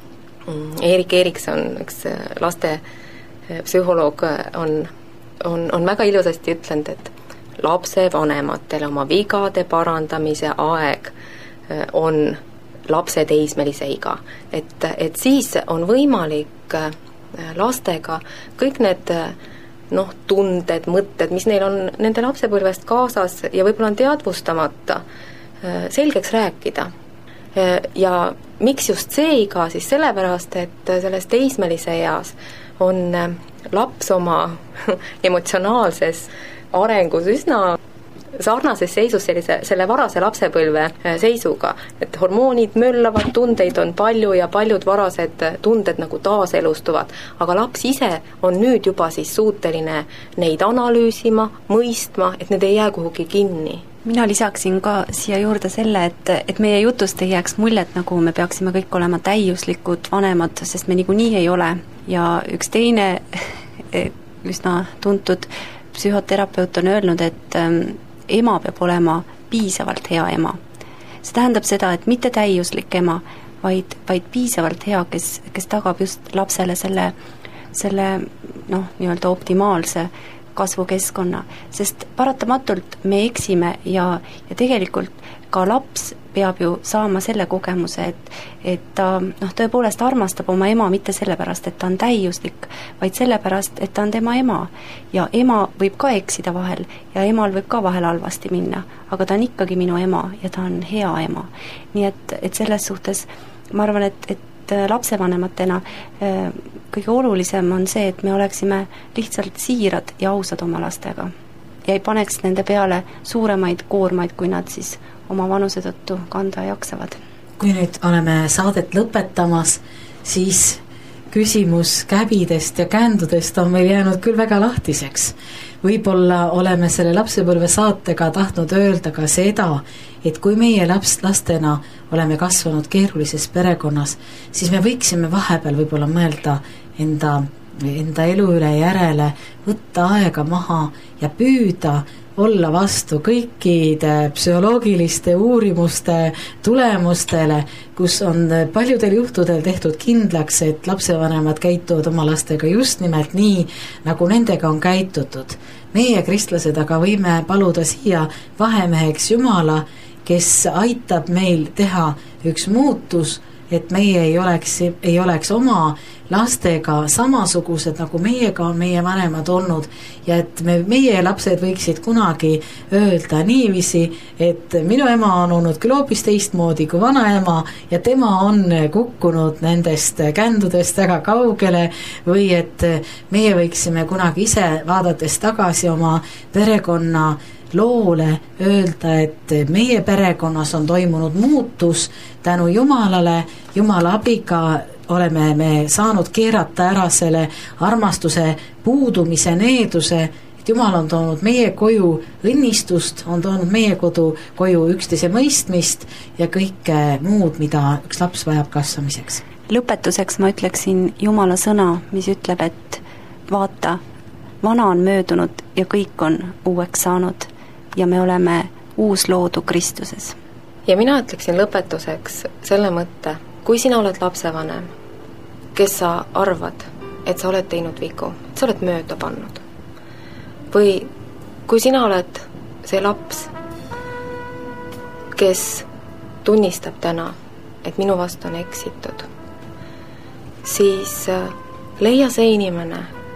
Erik Erikson, üks laste psühholoog, on, on, on väga ilusasti ütlenud, et lapsevanematele oma vigade parandamise aeg on lapse teismelise iga. Et, et siis on võimalik lastega kõik need noh, tunded, mõtted, mis neil on nende lapsepõlvest kaasas ja võib-olla on teadvustamata, selgeks rääkida. Ja miks just see iga, siis sellepärast, et selles teismelise eas on laps oma emotsionaalses arengus üsna sarnases seisus sellise, selle varase lapsepõlve seisuga, et hormoonid möllavad, tundeid on palju ja paljud varased tunded nagu taaselustuvad, aga laps ise on nüüd juba siis suuteline neid analüüsima, mõistma, et need ei jää kuhugi kinni. Mina lisaksin ka siia juurde selle, et, et meie jutust ei jääks muljet, nagu me peaksime kõik olema täiuslikud vanemad, sest me niikuinii ei ole. Ja üks teine üsna tuntud psühhoterapeut on öelnud, et ema peab olema piisavalt hea ema. See tähendab seda, et mitte täiuslik ema, vaid, vaid piisavalt hea, kes, kes tagab just lapsele selle, selle noh, nii-öelda optimaalse kasvukeskkonna, sest paratamatult me eksime ja, ja tegelikult ka laps peab ju saama selle kogemuse, et, et ta noh, tõepoolest armastab oma ema mitte sellepärast, et ta on täiuslik, vaid sellepärast, et ta on tema ema. Ja ema võib ka eksida vahel ja emal võib ka vahel halvasti minna, aga ta on ikkagi minu ema ja ta on hea ema. Nii et, et selles suhtes ma arvan, et, et lapsevanematena kõige olulisem on see, et me oleksime lihtsalt siirad ja ausad oma lastega ja ei paneks nende peale suuremaid koormaid, kui nad siis oma vanuse tõttu kanda jaksavad. Kui nüüd oleme saadet lõpetamas, siis küsimus käbidest ja kändudest on meil jäänud küll väga lahtiseks. Võib-olla oleme selle lapsepõlve saatega tahtnud öelda ka seda, et kui meie laps, lastena oleme kasvanud keerulises perekonnas, siis me võiksime vahepeal võib-olla mõelda enda, enda elu üle järele, võtta aega maha ja püüda olla vastu kõikide psühholoogiliste uurimuste tulemustele, kus on paljudel juhtudel tehtud kindlaks, et lapsevanemad käituvad oma lastega just nimelt nii, nagu nendega on käitutud. Meie kristlased aga võime paluda siia vahemeheks Jumala, kes aitab meil teha üks muutus, et meie ei oleks, ei oleks oma lastega samasugused, nagu meiega on meie vanemad olnud ja et me, meie lapsed võiksid kunagi öelda niiviisi, et minu ema on olnud küll hoopis teistmoodi kui vanaema ja tema on kukkunud nendest kändudest väga kaugele või et meie võiksime kunagi ise vaadates tagasi oma perekonna loole öelda, et meie perekonnas on toimunud muutus tänu Jumalale, Jumala abiga oleme me saanud keerata ära selle armastuse puudumise, needuse, et Jumal on toonud meie koju õnnistust, on toonud meie kodu koju üksteise mõistmist ja kõike muud, mida üks laps vajab kasvamiseks. Lõpetuseks ma ütleksin Jumala sõna, mis ütleb, et vaata, vana on möödunud ja kõik on uueks saanud ja me oleme uus loodu Kristuses. Ja mina ütleksin lõpetuseks selle mõtte, kui sina oled lapsevanem, kes sa arvad, et sa oled teinud vigu, et sa oled mööda pannud. Või kui sina oled see laps, kes tunnistab täna, et minu vastu on eksitud, siis leia see inimene,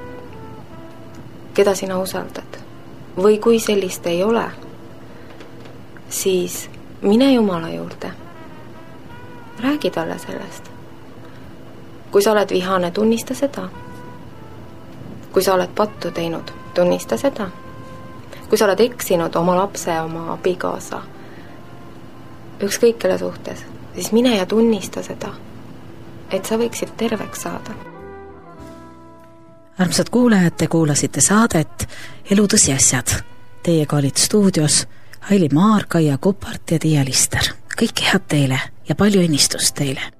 keda sina usaldad. Või kui sellist ei ole, siis mine Jumala juurde. Räägi talle sellest. Kui sa oled vihane, tunnista seda. Kui sa oled pattu teinud, tunnista seda. Kui sa oled eksinud oma lapse, oma abikaasa, ükskõik kelle suhtes, siis mine ja tunnista seda, et sa võiksid terveks saada. Armsad kuulajad, te kuulasite saadet Elu tõsiasjad. Teiega olid stuudios Haili Maar, Kaia Kupart ja Tiia Lister. Kõike head teile ja palju õnnistust teile!